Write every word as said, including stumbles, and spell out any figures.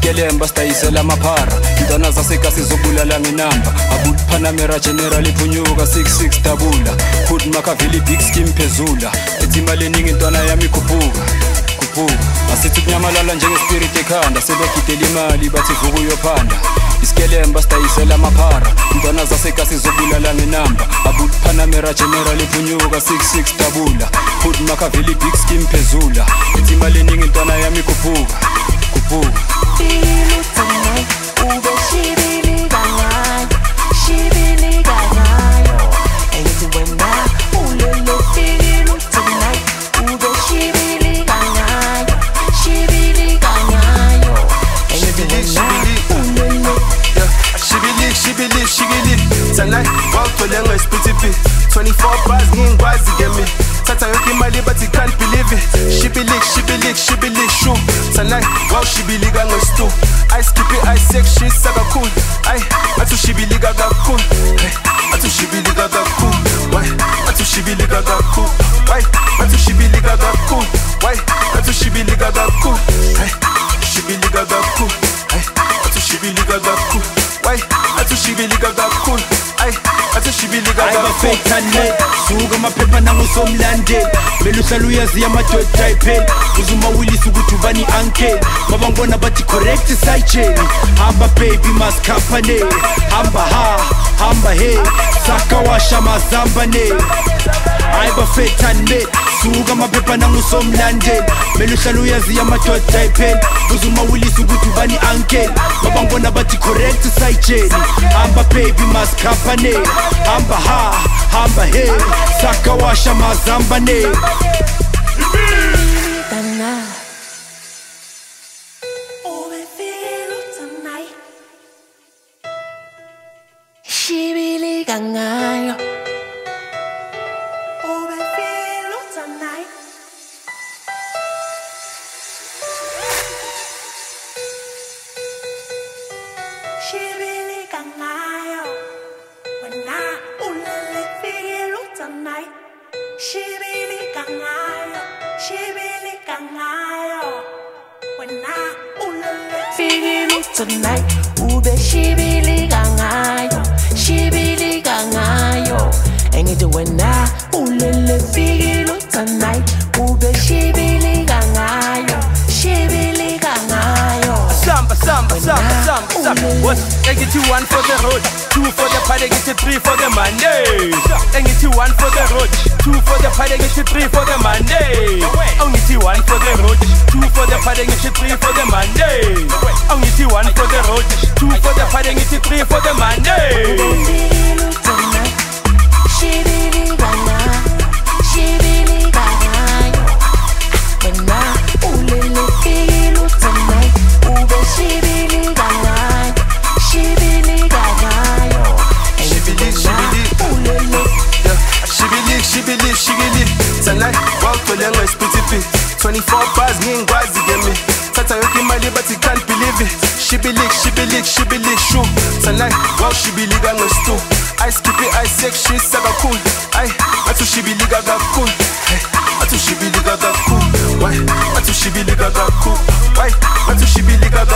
isikelemba sitayisela amaphara intwana zasekasi zobulala nginamba abut Panamera General iphunyuka six six tabula Hood Makaveli big scheme phezula ethi imali eningi intwana yami khuphuka khuphuka asithi kunyamalala njenge spirit ekhanda sebegidela imali bathi vuku yophanda isikelemba sitayisela amaphara intwana zasekasi zobulala nginamba abut Panamera General iphunyuka six six tabula Hood Makaveli big scheme phezula ethi imali eningi intwana yami khuphuka khuphuka Feel tonight ube shibili kangayo shibili kangayo engithi wena ulele feel tonight ube shibili kangayo shibili kangayo engithi wena ulele shibili shibili shibili tonight wawuthole ngesipithipi twenty-four bars ngingwazi ngemi Tata yoki mali but you can't believe it Shibilik, shibilik, shibilik, shoo Tonight, wow shibiliga no stew I skip it, I sex shit, saga cool I, atu shibiliga ga cool Hey, atu shibiliga ga cool Why, atu shibiliga ga cool Why, atu shibiliga ga cool Why, atu shibiliga ga cool Hey, shibiliga ga cool Hey, atu shibiliga ga cool Why, atu shibiliga ga cool Ay, atu shibiliga ga cool Ayibafekane, suka maphepha nangusomlande Meluhlala uyaziya amadoda ipheli Uzuma wilisa ukuthi ubani uncle Mabangona bathi correct side Hamba baby maskhaphane Hamba ha, hamba he Saka washa mazambane Ayibafekane, suka maphepha nangusomlande Meluhlala uyaziya amadoda ipheli Uzuma wilisa ukuthi ubani uncle Mabangona bathi correct side Hamba baby maskhaphane Hamba ha, hamba he Saka washa mazambane Tana ube feel tonight shibili kangayo ube feel tonight shibili kangayo wena ulele feel tonight shibili kangayo shibili kangayo wena ulele feel tonight ube shibili kangayo shibili kangayo engithi wena ulele feel tonight ube shibili kangayo shibili kangayo Samba, samba, samba, samba, samba. What? I get you one for the road, two for the party, get you three for the Monday. I get you one for the road, two for the party, get you three for the Monday. I get you one for the road, two for the party, get you three for the Monday. I get you one for the road, two for the party, get you three for the Monday. Shibili kangayo, shibili kangayo. Wena ulele feel tonight. Ube shibili kangayo, shibili kangayo. Shibili, shibili, ulele. Yeah, shibili, shibili, shibili. Tonight, wawuthole ngesipithipi twenty-four bars ngingwazi ngemi Tata yoki mali but you can't believe it Shibilik, shibilik, shibilik, shoo Tonight, wow shibiliga no stew I skip it, I sex shit, saga cool I, atu shibiliga ga cool Hey, atu shibiliga ga cool Why, atu shibiliga ga cool Why, atu shibiliga